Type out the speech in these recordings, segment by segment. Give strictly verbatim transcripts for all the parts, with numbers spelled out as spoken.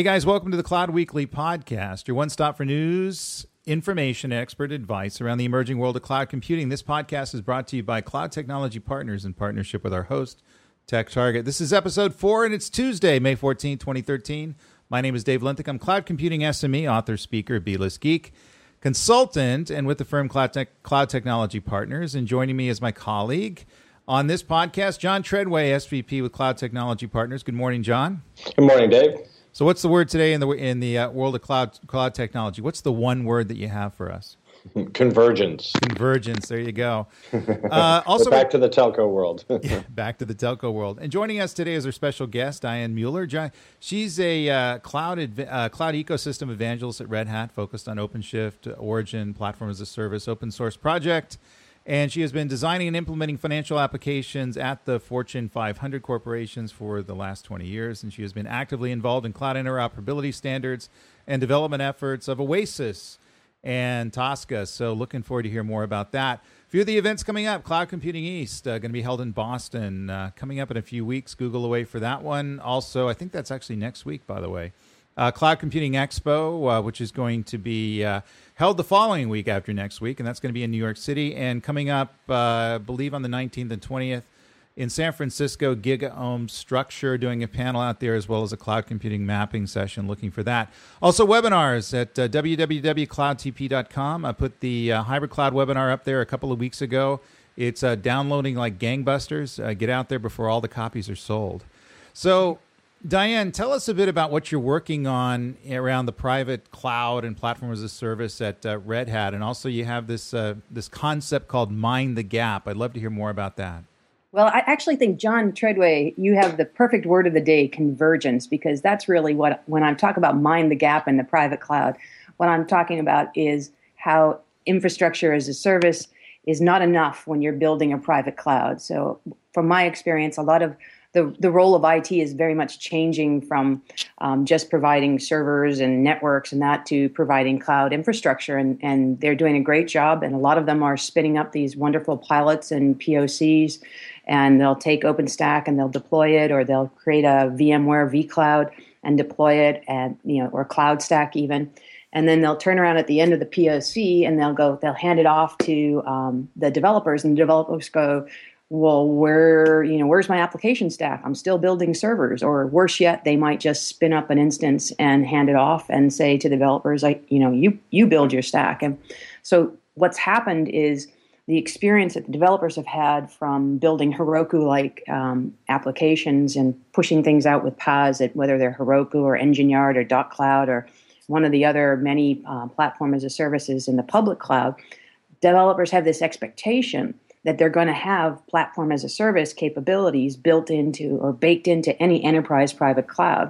Hey guys, welcome to the Cloud Weekly podcast, your one stop for news, information, and expert advice around the emerging world of cloud computing. This podcast is brought to you by Cloud Technology Partners in partnership with our host, TechTarget. This is episode four, and it's Tuesday, May fourteenth, twenty thirteen. My name is Dave Linthicke. I'm Cloud Computing S M E, author, speaker, B-list geek, consultant, and with the firm Cloud, Tech, Cloud Technology Partners. And joining me is my colleague on this podcast, John Treadway, S V P with Cloud Technology Partners. Good morning, John. Good morning, Dave. So what's the word today in the in the uh, world of cloud cloud technology? What's the one word that you have for us? Convergence. Convergence. There you go. Uh, also, back to the telco world. yeah, back to the telco world. And joining us today is our special guest, Diane Mueller. She's a uh, cloud adv- uh, cloud ecosystem evangelist at Red Hat, focused on OpenShift, Origin, Platform as a Service, open source project. And she has been designing and implementing financial applications at the Fortune five hundred corporations for the last twenty years. And she has been actively involved in cloud interoperability standards and development efforts of Oasis and Tosca. So looking forward to hear more about that. A few of the events coming up: Cloud Computing East, uh, going to be held in Boston, uh, coming up in a few weeks. Google away for that one. Also, I think that's actually next week, by the way. Uh, Cloud Computing Expo, uh, which is going to be uh, held the following week after next week, and that's going to be in New York City. And coming up, uh, I believe on the nineteenth and twentieth in San Francisco, GigaOM Structure doing a panel out there, as well as a cloud computing mapping session. Looking for that. Also, webinars at uh, w w w dot cloud t p dot com. I put the uh, hybrid cloud webinar up there a couple of weeks ago. It's uh, downloading like gangbusters. Uh, get out there before all the copies are sold. So, Diane, tell us a bit about what you're working on around the private cloud and platform as a service at uh, Red Hat. And also you have this uh, this concept called Mind the Gap. I'd love to hear more about that. Well, I actually think, John Treadway, you have the perfect word of the day, convergence, because that's really what, when I'm talking about Mind the Gap in the private cloud, what I'm talking about is how infrastructure as a service is not enough when you're building a private cloud. So from my experience, a lot of The, the role of I T is very much changing from um, just providing servers and networks and that to providing cloud infrastructure. And, and they're doing a great job. And a lot of them are spinning up these wonderful pilots and P O Cs. And they'll take OpenStack and they'll deploy it, or they'll create a VMware vCloud and deploy it, and you know, or CloudStack even. And then they'll turn around at the end of the P O C and they'll go, they'll hand it off to um, the developers, and the developers go, well, where, you know, where's my application stack? I'm still building servers. Or worse yet, they might just spin up an instance and hand it off and say to the developers, like, you know, you you build your stack. And so what's happened is the experience that the developers have had from building Heroku-like um, applications and pushing things out with P A S, at whether they're Heroku or EngineYard or dot cloud or one of the other many uh, platform as a services in the public cloud, developers have this expectation that they're going to have platform as a service capabilities built into or baked into any enterprise private cloud.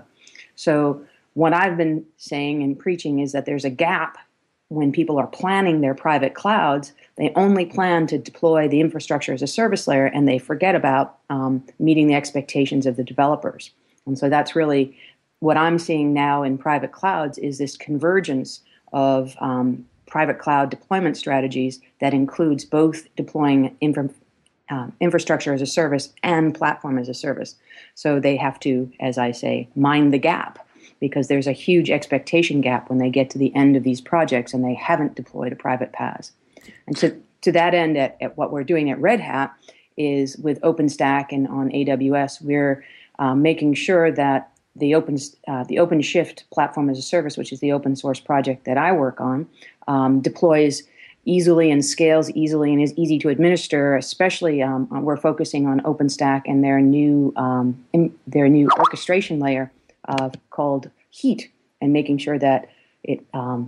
So what I've been saying and preaching is that there's a gap when people are planning their private clouds. They only plan to deploy the infrastructure as a service layer, and they forget about um, meeting the expectations of the developers. And so that's really what I'm seeing now in private clouds, is this convergence of um, private cloud deployment strategies that includes both deploying infra- uh, infrastructure as a service and platform as a service. So they have to, as I say, mind the gap, because there's a huge expectation gap when they get to the end of these projects and they haven't deployed a private P A S. And to, to that end, at, at what we're doing at Red Hat is with OpenStack and on A W S, we're uh, making sure that the open uh, the OpenShift platform as a service, which is the open source project that I work on, um, deploys easily and scales easily and is easy to administer. Especially, um, we're focusing on OpenStack and their new um, in, their new orchestration layer uh, called Heat, and making sure that it um,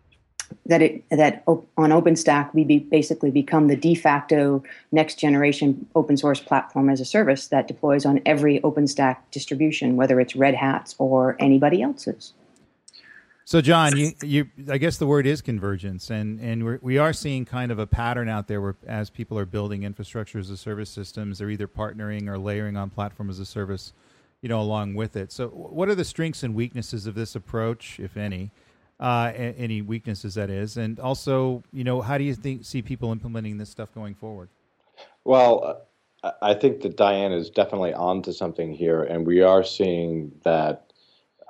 that it that op- on OpenStack we be basically become the de facto next generation open source platform as a service that deploys on every OpenStack distribution, whether it's Red Hat's or anybody else's. So, John, you, you, I guess the word is convergence, and and we're, we are seeing kind of a pattern out there where, as people are building infrastructure as a service systems, they're either partnering or layering on platform as a service, you know, along with it. So, what are the strengths and weaknesses of this approach, if any? Uh, any weaknesses, that is, and also, you know, how do you think see people implementing this stuff going forward? Well, uh, I think that Diane is definitely onto something here, and we are seeing that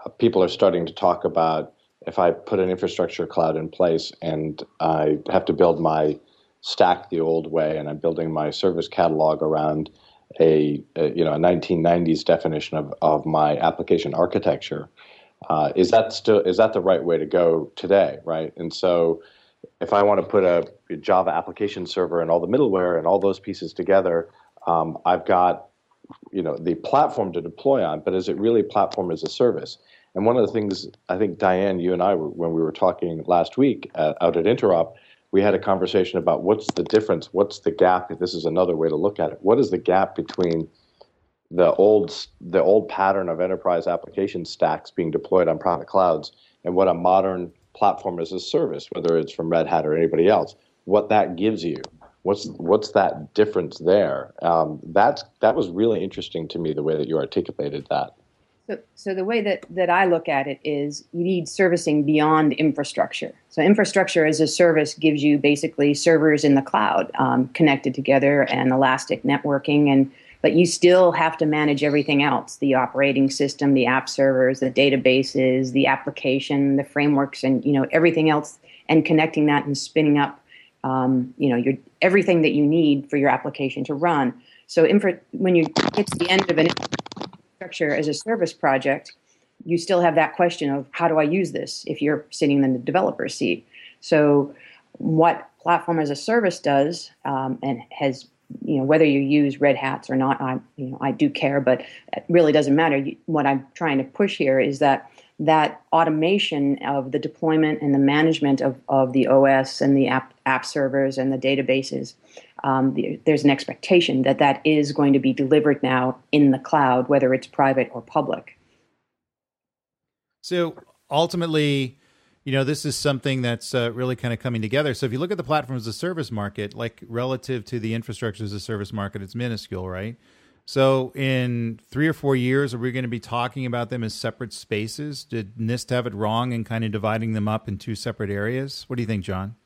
people are starting to talk about if I put an infrastructure cloud in place and I have to build my stack the old way, and I'm building my service catalog around a, a you know a nineteen nineties definition of, of my application architecture. Uh, is that still is that the right way to go today, right? And so, if I want to put a, a Java application server and all the middleware and all those pieces together, um, I've got you know the platform to deploy on. But is it really platform as a service? And one of the things I think Diane, you and I, were, when we were talking last week uh, out at Interop, we had a conversation about what's the difference, what's the gap. If this is another way to look at it, what is the gap between the old the old pattern of enterprise application stacks being deployed on private clouds and what a modern platform as a service, whether it's from Red Hat or anybody else, what that gives you? What's what's that difference there? Um, that's that was really interesting to me, the way that you articulated that. So, so the way that, that I look at it is you need servicing beyond infrastructure. So infrastructure as a service gives you basically servers in the cloud um, connected together and elastic networking, and but you still have to manage everything else, the operating system, the app servers, the databases, the application, the frameworks, and you know everything else, and connecting that and spinning up um, you know your everything that you need for your application to run. So infra, when you get to the end of an infrastructure as a service project, you still have that question of how do I use this if you're sitting in the developer seat. So what platform as a service does um, and has, you know, whether you use Red Hats or not, I, you know, I do care, but it really doesn't matter. What I'm trying to push here is that that automation of the deployment and the management of, of the O S and the app, app servers and the databases, um, the, there's an expectation that that is going to be delivered now in the cloud, whether it's private or public. So ultimately, you know, this is something that's uh, really kind of coming together. So if you look at the platform as a service market, like relative to the infrastructure as a service market, it's minuscule, right? So in three or four years, are we going to be talking about them as separate spaces? Did NIST have it wrong in kind of dividing them up in two separate areas? What do you think, John?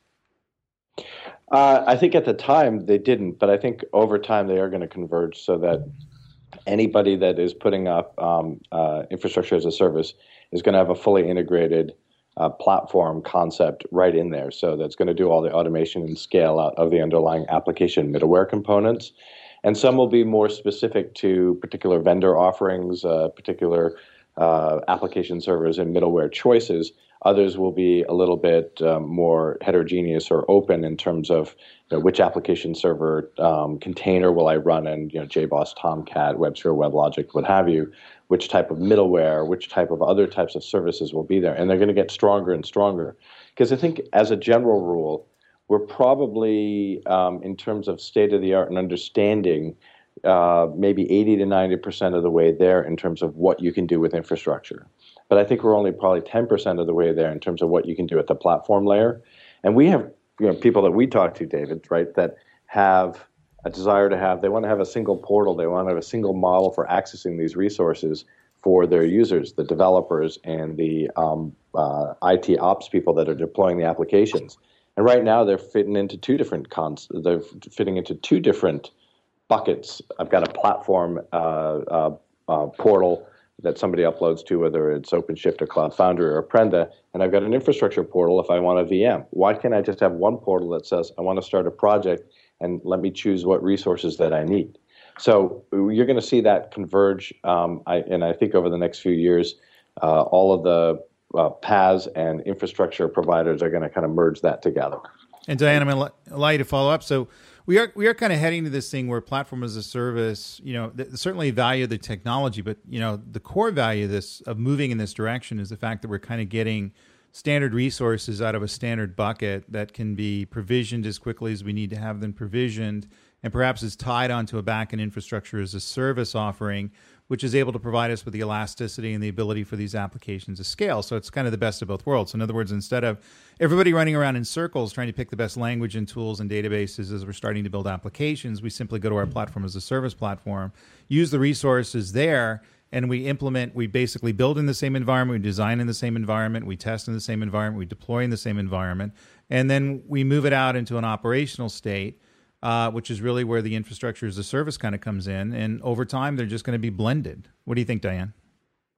Uh, I think at the time they didn't, but I think over time they are going to converge so that anybody that is putting up um, uh, infrastructure as a service is going to have a fully integrated uh, platform concept right in there. So that's going to do all the automation and scale out of the underlying application middleware components. And some will be more specific to particular vendor offerings, uh, particular uh, application servers and middleware choices. Others will be a little bit um, more heterogeneous or open in terms of you know, which application server um, container will I run in, you know, J BOSS, Tomcat, WebSphere, WebLogic, what have you, which type of middleware, which type of other types of services will be there. And they're going to get stronger and stronger. Because I think as a general rule, we're probably, um, in terms of state-of-the-art and understanding, uh, maybe eighty to ninety percent of the way there in terms of what you can do with infrastructure. But I think we're only probably ten percent of the way there in terms of what you can do at the platform layer. And we have you know, people that we talk to, David, right, that have a desire to have, they want to have a single portal, they want to have a single model for accessing these resources for their users, the developers and the um, uh, I T ops people that are deploying the applications. And right now they're fitting into two different cons. They're fitting into two different buckets. I've got a platform uh, uh, uh, portal that somebody uploads to, whether it's OpenShift or Cloud Foundry or Apprenda, and I've got an infrastructure portal if I want a V M. Why can't I just have one portal that says I want to start a project and let me choose what resources that I need? So you're going to see that converge, um, I, and I think over the next few years, uh, all of the Uh, P A S and infrastructure providers are going to kind of merge that together. And Diane, I'm going to allow you to follow up. So we are we are kind of heading to this thing where platform as a service, you know, th- certainly value the technology, but you know, the core value of this of moving in this direction is the fact that we're kind of getting standard resources out of a standard bucket that can be provisioned as quickly as we need to have them provisioned, and perhaps is tied onto a backend infrastructure as a service offering, which is able to provide us with the elasticity and the ability for these applications to scale. So it's kind of the best of both worlds. So in other words, instead of everybody running around in circles trying to pick the best language and tools and databases as we're starting to build applications, we simply go to our platform as a service platform, use the resources there, and we implement, we basically build in the same environment, we design in the same environment, we test in the same environment, we deploy in the same environment, and then we move it out into an operational state, Uh, which is really where the infrastructure as a service kind of comes in. And over time, they're just going to be blended. What do you think, Diane?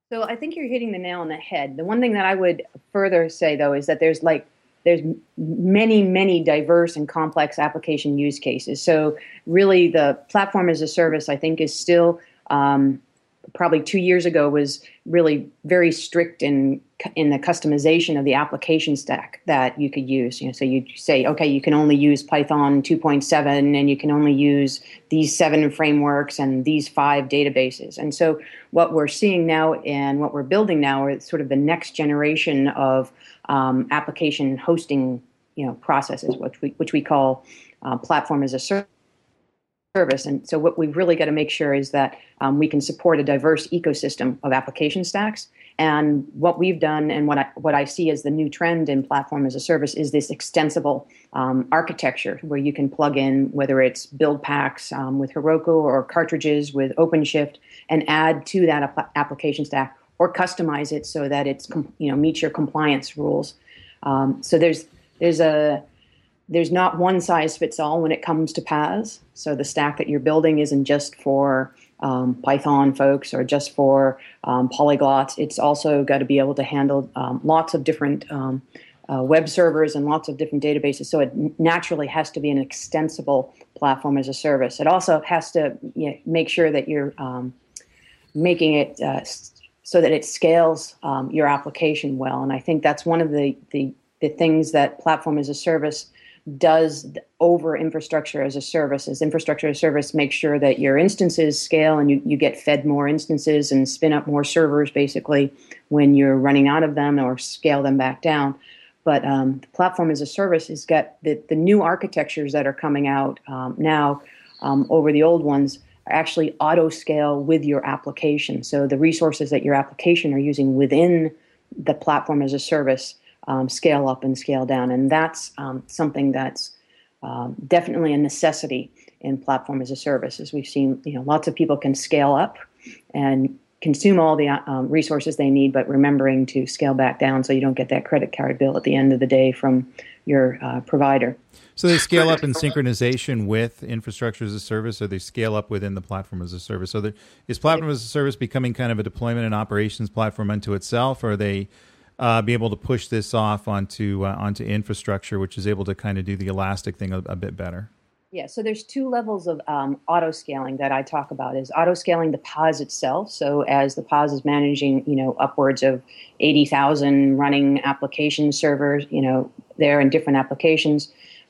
So I think you're hitting the nail on the head. The one thing that I would further say, though, is that there's like there's many, many diverse and complex application use cases. So really, the platform as a service, I think, is still um, probably two years ago was really very strict in in the customization of the application stack that you could use. You know, so you say, okay, you can only use Python two point seven, and you can only use these seven frameworks and these five databases. And so what we're seeing now and what we're building now are sort of the next generation of um, application hosting, you know, processes, which we which we call uh, platform as a service. Service. And so what we've really got to make sure is that um, we can support a diverse ecosystem of application stacks. And what we've done and what I, what I see as the new trend in platform as a service is this extensible um, architecture where you can plug in, whether it's build packs um, with Heroku or cartridges with OpenShift, and add to that ap- application stack or customize it so that it's, you know, meets your compliance rules. Um, so there's there's a There's not one size fits all when it comes to P A S. So the stack that you're building isn't just for um, Python folks or just for um, polyglots. It's also got to be able to handle um, lots of different um, uh, web servers and lots of different databases. So it naturally has to be an extensible platform as a service. It also has to, you know, make sure that you're um, making it uh, so that it scales um, your application well. And I think that's one of the, the, the things that platform as a service does over infrastructure as a service. As infrastructure as a service makes sure that your instances scale and you, you get fed more instances and spin up more servers basically when you're running out of them or scale them back down. But um, the platform as a service has got the, the new architectures that are coming out um, now um, over the old ones are actually auto scale with your application. So the resources that your application are using within the platform as a service Um, scale up and scale down. And that's um, something that's um, definitely a necessity in platform as a service. As we've seen, you know, lots of people can scale up and consume all the um, resources they need, but remembering to scale back down so you don't get that credit card bill at the end of the day from your uh, provider. So they scale up in synchronization with infrastructure as a service, or they scale up within the platform as a service? So there, is platform as a service becoming kind of a deployment and operations platform unto itself, or are they Uh, be able to push this off onto uh, onto infrastructure, which is able to kind of do the elastic thing a, a bit better? Yeah, so there's two levels of um, auto scaling that I talk about. Is auto scaling the P A S itself. So as the P A S is managing, you know, upwards of eighty thousand running application servers, you know, there in different applications,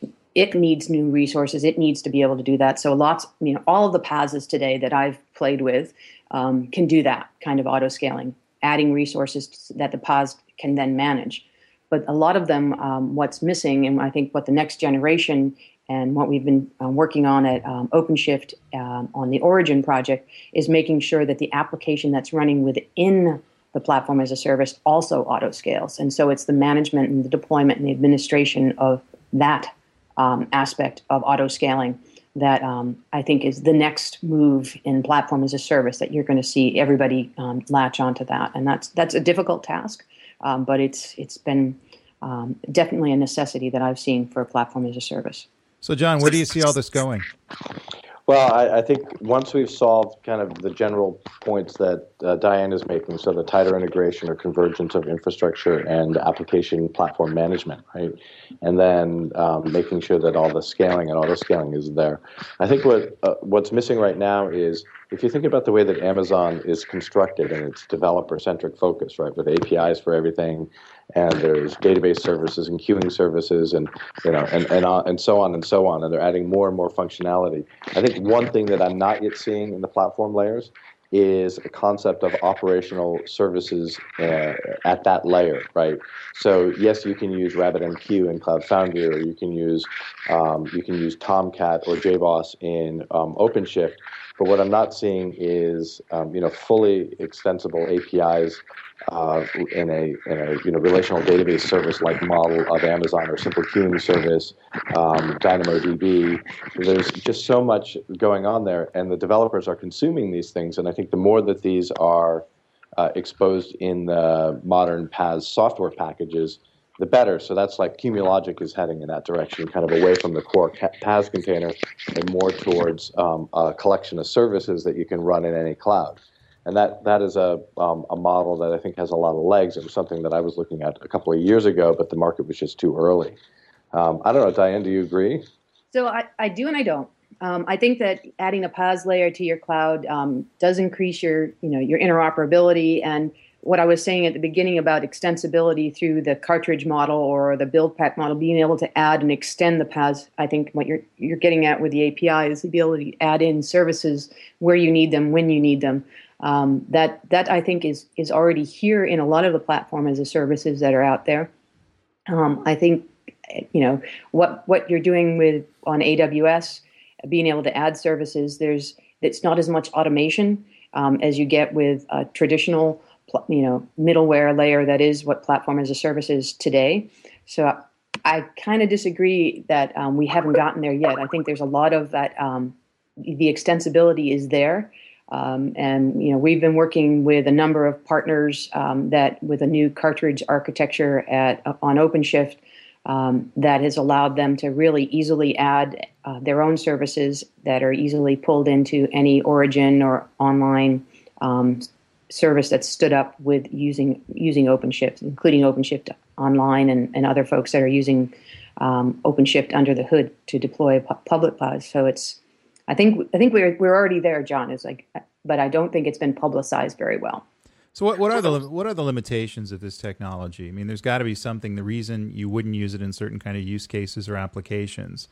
it needs new resources. It needs to be able to do that. So lots, you know, all of the P A Ss today that I've played with um, can do that kind of auto scaling, adding resources that the P A S can then manage. But a lot of them, um, what's missing, and I think what the next generation and what we've been uh, working on at um, OpenShift um, on the Origin project is making sure that the application that's running within the platform as a service also auto scales. And so it's the management and the deployment and the administration of that um, aspect of auto scaling that um, I think is the next move in platform as a service that you're going to see everybody um, latch onto that. And that's that's a difficult task. Um, but it's it's been um, definitely a necessity that I've seen for a platform as a service. So, John, where do you see all this going? Well, I, I think once we've solved kind of the general points that uh, Diane is making, so the tighter integration or convergence of infrastructure and application platform management, right? And then um, making sure that all the scaling and auto scaling is there. I think what uh, what's missing right now is, if you think about the way that Amazon is constructed and its developer-centric focus, right, with A P Is for everything, and there's database services and queuing services, and you know, and and uh, and so on and so on, and they're adding more and more functionality. I think one thing that I'm not yet seeing in the platform layers is a concept of operational services uh, at that layer, right? So yes, you can use RabbitMQ in Cloud Foundry, or you can use um, you can use Tomcat or J BOSS in um, OpenShift. But what I'm not seeing is, um, you know, fully extensible A P Is uh, in a in a you know relational database service like model of Amazon, or simple queuing service, um, DynamoDB. There's just so much going on there, and the developers are consuming these things. And I think the more that these are uh, exposed in the modern P A S software packages, the better. So that's like Cumulogic is heading in that direction, kind of away from the core P A S container and more towards um, a collection of services that you can run in any cloud. And that, that is a, um, a model that I think has a lot of legs. It was something that I was looking at a couple of years ago, but the market was just too early. Um, I don't know, Diane, do you agree? So I, I do and I don't. Um, I think that adding a PaaS layer to your cloud um, does increase your, you know, your interoperability. And what I was saying at the beginning about extensibility through the cartridge model or the build pack model, being able to add and extend the PaaS, I think what you're you're getting at with the A P I is the ability to add in services where you need them, when you need them. Um, that that I think is is already here in a lot of the platform as a services that are out there. Um, I think, you know, what what you're doing with on A W S, being able to add services, there's it's not as much automation um, as you get with a traditional, you know, middleware layer that is what platform as a service is today. So I, I kind of disagree that um, we haven't gotten there yet. I think there's a lot of that. Um, the extensibility is there. Um, and, you know, we've been working with a number of partners um, that with a new cartridge architecture at on OpenShift um, that has allowed them to really easily add uh, their own services that are easily pulled into any origin or online um, service that's stood up with using using OpenShift, including OpenShift Online and, and other folks that are using um, OpenShift under the hood to deploy pu- public PaaS. So it's I think I think we're we're already there, John. It's like, but I don't think it's been publicized very well. So what what are the what are the limitations of this technology? I mean, there's got to be something. The reason you wouldn't use it in certain kind of use cases or applications.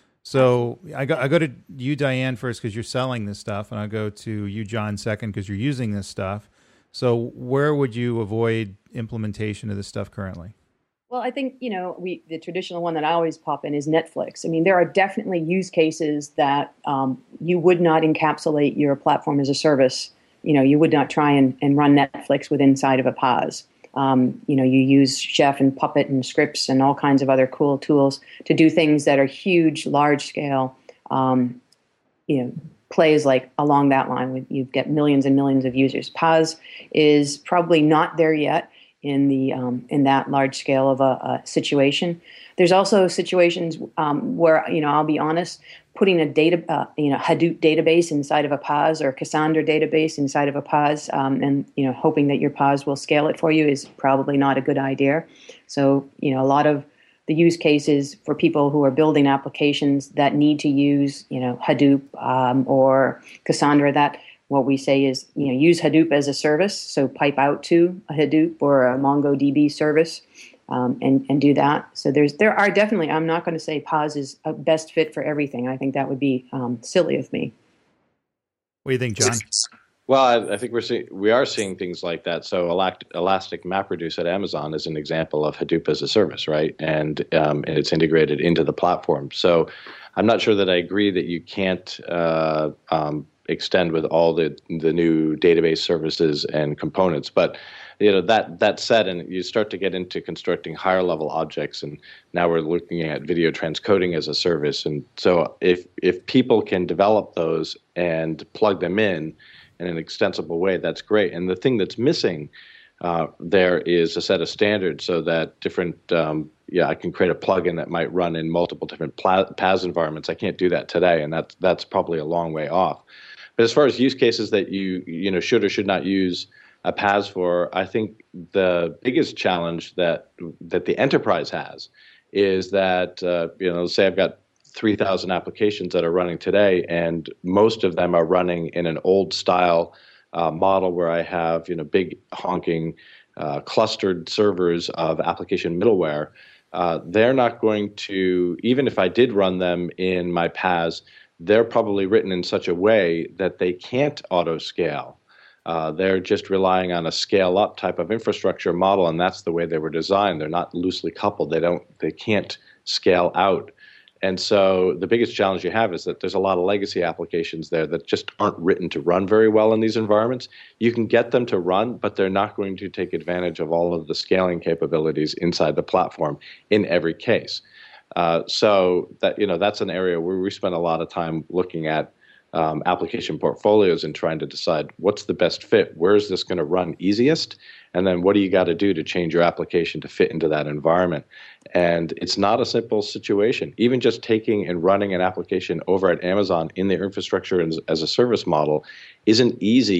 So I go I go to you, Diane, first because you're selling this stuff, and I go to you, John, second because you're using this stuff. So where would you avoid implementation of this stuff currently? Well, I think, you know, we the traditional one that I always pop in is Netflix. I mean, there are definitely use cases that um, you would not encapsulate your platform as a service. You know, you would not try and, and run Netflix with inside of a PaaS. Um, you know, you use Chef and Puppet and Scripts and all kinds of other cool tools to do things that are huge, large scale, um, you know, plays like along that line. You get millions and millions of users. PaaS is probably not there yet in the um, in that large scale of a, a situation. There's also situations um, where, you know, I'll be honest, putting a data, uh, you know, Hadoop database inside of a PaaS or Cassandra database inside of a PaaS, um, and, you know, hoping that your PaaS will scale it for you is probably not a good idea. So, you know, a lot of the use cases for people who are building applications that need to use, you know, Hadoop um, or Cassandra, that what we say is, you know, use Hadoop as a service. So pipe out to a Hadoop or a MongoDB service um, and, and do that. So there's there are definitely, I'm not going to say PaaS is a best fit for everything. I think that would be um, silly of me. What do you think, John? Well, I, I think we're see, we are seeing things like that. So Elastic MapReduce at Amazon is an example of Hadoop as a service, right? And, um, and it's integrated into the platform. So I'm not sure that I agree that you can't uh, um, extend with all the the new database services and components. But you know, that that said, and you start to get into constructing higher level objects, and now we're looking at video transcoding as a service. And so if if people can develop those and plug them in in an extensible way, that's great. And the thing that's missing uh, there is a set of standards so that different um, yeah, I can create a plugin that might run in multiple different PaaS environments. I can't do that today, and that's that's probably a long way off. But as far as use cases that you you know should or should not use a PaaS for, I think the biggest challenge that that the enterprise has is that uh, you know, say I've got three thousand applications that are running today, and most of them are running in an old style uh, model where I have you know big honking uh, clustered servers of application middleware. Uh, they're not going to, even if I did run them in my PaaS, they're probably written in such a way that they can't auto scale. Uh, they're just relying on a scale up type of infrastructure model, and that's the way they were designed. They're not loosely coupled. They don't. They can't scale out. And so the biggest challenge you have is that there's a lot of legacy applications there that just aren't written to run very well in these environments. You can get them to run, but they're not going to take advantage of all of the scaling capabilities inside the platform in every case. Uh, so that you know that's an area where we spend a lot of time looking at um, application portfolios and trying to decide what's the best fit. Where is this going to run easiest? And then what do you got to do to change your application to fit into that environment? And it's not a simple situation. Even just taking and running an application over at Amazon in their infrastructure as, as a service model isn't easy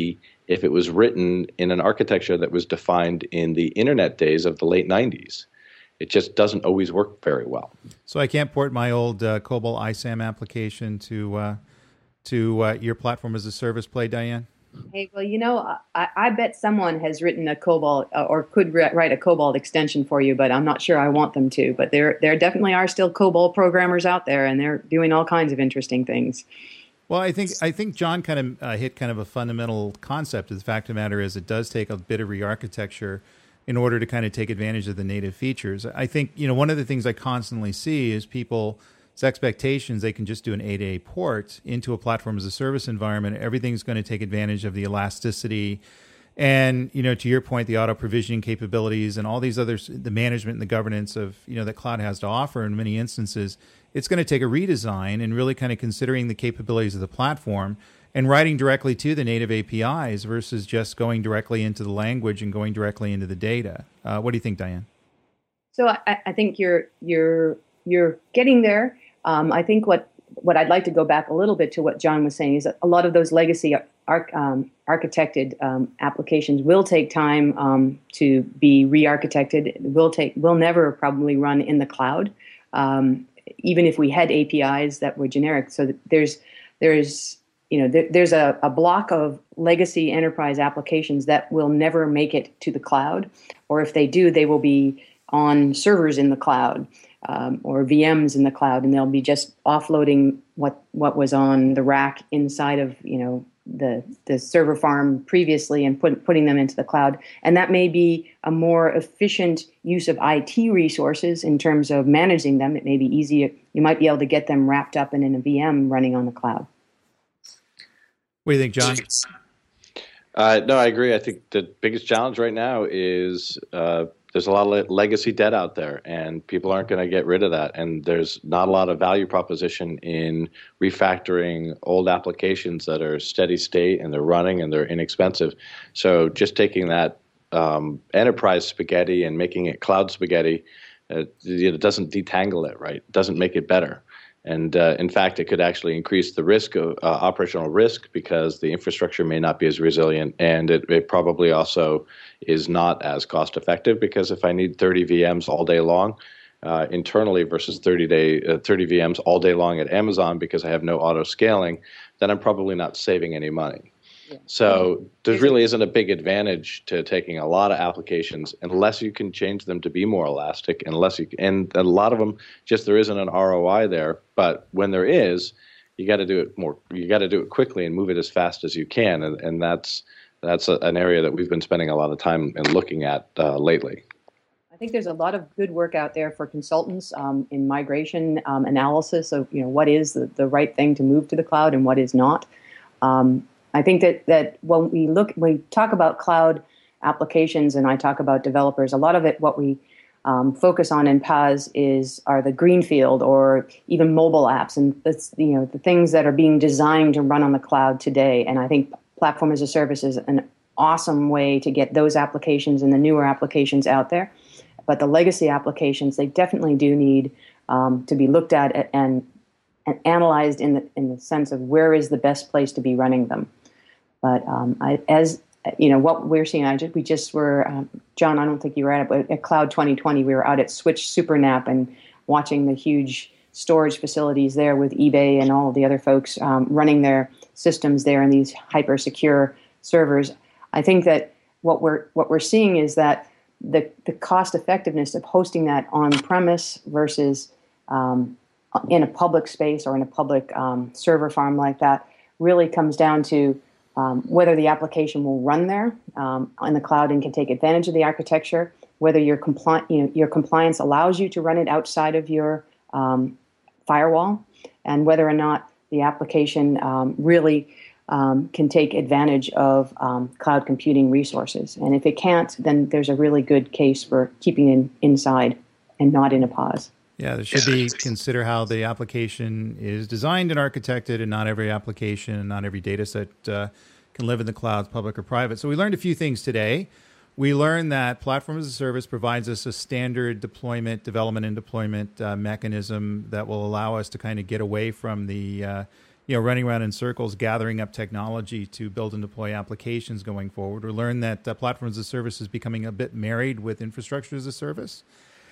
if it was written in an architecture that was defined in the internet days of the late nineties. It just doesn't always work very well. So I can't port my old uh, COBOL I SAM application to uh, to uh, your platform as a service play, Diane? Hey, well, you know, I, I bet someone has written a COBOL uh, or could re- write a COBOL extension for you, but I'm not sure I want them to. But there, there definitely are still COBOL programmers out there, and they're doing all kinds of interesting things. Well, I think I think John kind of uh, hit kind of a fundamental concept. The fact of the matter is, it does take a bit of re-architecture in order to kind of take advantage of the native features. I think, you know, one of the things I constantly see is people's expectations they can just do an A to A port into a platform as a service environment. Everything's going to take advantage of the elasticity and, you know, to your point, the auto provisioning capabilities and all these others, the management and the governance of, you know, that cloud has to offer in many instances. It's going to take a redesign and really kind of considering the capabilities of the platform and writing directly to the native A P Is versus just going directly into the language and going directly into the data. Uh, what do you think, Diane? So I, I think you're you're you're getting there. Um, I think what what I'd like to go back a little bit to what John was saying is that a lot of those legacy arch, um, architected um, applications will take time um, to be re-architected. Will take will never probably run in the cloud, um, even if we had A P Is that were generic. So that there's there's You know, there, there's a, a block of legacy enterprise applications that will never make it to the cloud, or if they do, they will be on servers in the cloud um, or V Ms in the cloud, and they'll be just offloading what what was on the rack inside of you know the the server farm previously and put, putting them into the cloud. And that may be a more efficient use of I T resources in terms of managing them. It may be easier. You might be able to get them wrapped up in, in a V M running on the cloud. What do you think, John? Uh, no, I agree. I think the biggest challenge right now is uh, there's a lot of legacy debt out there, and people aren't going to get rid of that. And there's not a lot of value proposition in refactoring old applications that are steady state and they're running and they're inexpensive. So just taking that um, enterprise spaghetti and making it cloud spaghetti, uh, it doesn't detangle it, right? It doesn't make it better. And uh, in fact, it could actually increase the risk of uh, operational risk because the infrastructure may not be as resilient, and it, it probably also is not as cost effective because if I need thirty V Ms all day long uh, internally versus thirty day uh, thirty V Ms all day long at Amazon because I have no auto scaling, then I'm probably not saving any money. Yeah. So there really isn't a big advantage to taking a lot of applications unless you can change them to be more elastic, unless you and a lot of them just there isn't an R O I there. But when there is, you got to do it more. You got to do it quickly and move it as fast as you can, and, and that's that's a, an area that we've been spending a lot of time and looking at uh, lately. I think there's a lot of good work out there for consultants um, in migration um, analysis of you know what is the, the right thing to move to the cloud and what is not. Um, I think that, that when we look, when we talk about cloud applications and I talk about developers, a lot of it, what we um, focus on in P A S is are the greenfield or even mobile apps, and that's you know the things that are being designed to run on the cloud today. And I think platform as a service is an awesome way to get those applications and the newer applications out there. But the legacy applications, they definitely do need um, to be looked at and and analyzed in the in the sense of where is the best place to be running them. But um, I, as you know, what we're seeing, I just, we just were, um, John, I don't think you were at it, but at Cloud twenty twenty, we were out at Switch SuperNAP and watching the huge storage facilities there with eBay and all of the other folks um, running their systems there in these hyper secure servers. I think that what we're what we're seeing is that the the cost effectiveness of hosting that on premise versus um, in a public space or in a public um, server farm like that really comes down to Um, whether the application will run there um, in the cloud and can take advantage of the architecture, whether your compli- you know, your compliance allows you to run it outside of your um, firewall, and whether or not the application um, really um, can take advantage of um, cloud computing resources. And if it can't, then there's a really good case for keeping it inside and not in a P A S. Yeah, there should be consider how the application is designed and architected, and not every application and not every data set uh, can live in the cloud, public or private. So we learned a few things today. We learned that Platform as a Service provides us a standard deployment, development and deployment uh, mechanism that will allow us to kind of get away from the uh, you know, running around in circles, gathering up technology to build and deploy applications going forward. We learned that uh, platform as a service is becoming a bit married with infrastructure as a service,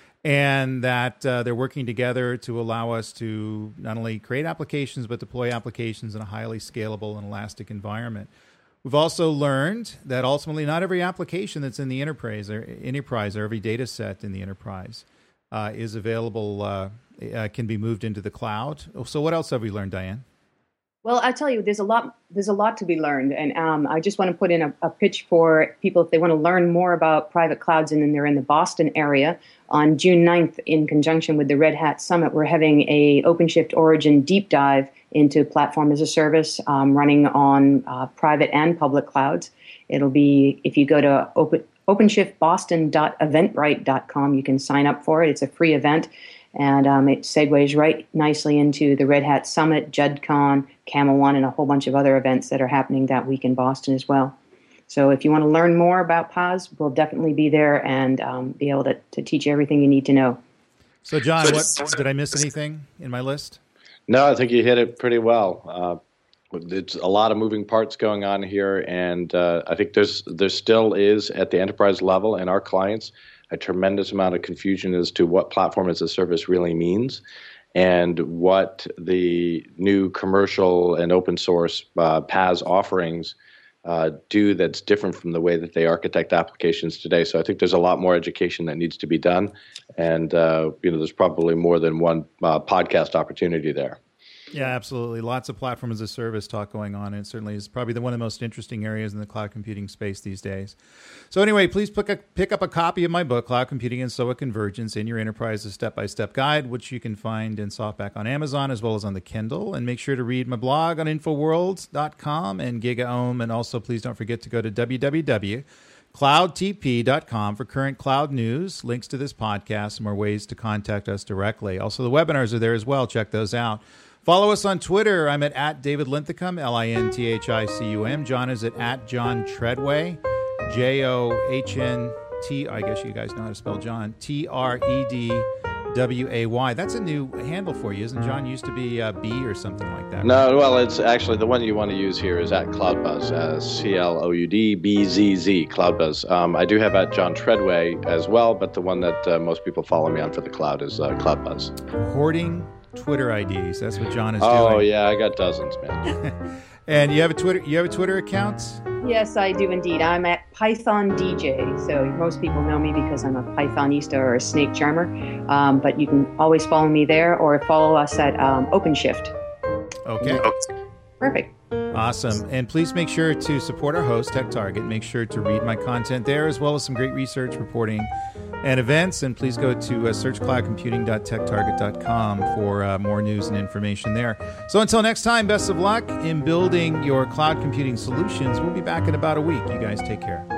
and that uh, they're working together to allow us to not only create applications, but deploy applications in a highly scalable and elastic environment. We've also learned that ultimately not every application that's in the enterprise or enterprise or every data set in the enterprise uh, is available, uh, uh, can be moved into the cloud. So what else have we learned, Diane? Well, I tell you, there's a lot. There's a lot to be learned, and um, I just want to put in a, a pitch for people if they want to learn more about private clouds, and then they're in the Boston area. On June ninth, in conjunction with the Red Hat Summit, we're having a OpenShift Origin deep dive into platform as a service, um, running on uh, private and public clouds. It'll be if you go to open, openshift boston dot eventbrite dot com, you can sign up for it. It's a free event. And um, it segues right nicely into the Red Hat Summit, JUDCon, Camel One, and a whole bunch of other events that are happening that week in Boston as well. So if you want to learn more about P A S, we'll definitely be there and um, be able to, to teach you everything you need to know. So, John, what, did I miss anything in my list? No, I think you hit it pretty well. Uh, it's a lot of moving parts going on here, and uh, I think there's there still is, at the enterprise level and our clients, a tremendous amount of confusion as to what platform as a service really means and what the new commercial and open source uh, P A S offerings uh, do that's different from the way that they architect applications today. So I think there's a lot more education that needs to be done. And, uh, you know, there's probably more than one uh, podcast opportunity there. Yeah, absolutely. Lots of platform as a service talk going on. And it certainly is probably the one of the most interesting areas in the cloud computing space these days. So anyway, please pick, a, pick up a copy of my book, Cloud Computing and S O A Convergence in Your Enterprise, a step-by-step guide, which you can find in softback on Amazon as well as on the Kindle. And make sure to read my blog on info world dot com and GigaOM. And also, please don't forget to go to w w w dot cloud t p dot com for current cloud news, links to this podcast, and more ways to contact us directly. Also, the webinars are there as well. Check those out. Follow us on Twitter. I'm at, at David Linthicum, L I N T H I C U M. John is at, at John Treadway, J O H N T, I guess you guys know how to spell John, T R E D W A Y. That's a new handle for you, isn't John? Used to be uh, B or something like that. Right? No, well, it's actually the one you want to use here is at CloudBuzz, uh, C L O U D B Z Z, CloudBuzz. Um, I do have at John Treadway as well, but the one that uh, most people follow me on for the cloud is uh, CloudBuzz. Hoarding Twitter I Ds. That's what John is oh, doing. Oh yeah, I got dozens, man. And you have a Twitter. You have a Twitter account? Yes, I do indeed. I'm at Python D J. So most people know me because I'm a Pythonista or a snake charmer. Um, but you can always follow me there or follow us at um, OpenShift. Okay. Perfect. Awesome. And please make sure to support our host, TechTarget. Make sure to read my content there, as well as some great research, reporting, and events. And please go to uh, search cloud computing dot tech target dot com for uh, more news and information there. So until next time, best of luck in building your cloud computing solutions. We'll be back in about a week. You guys take care.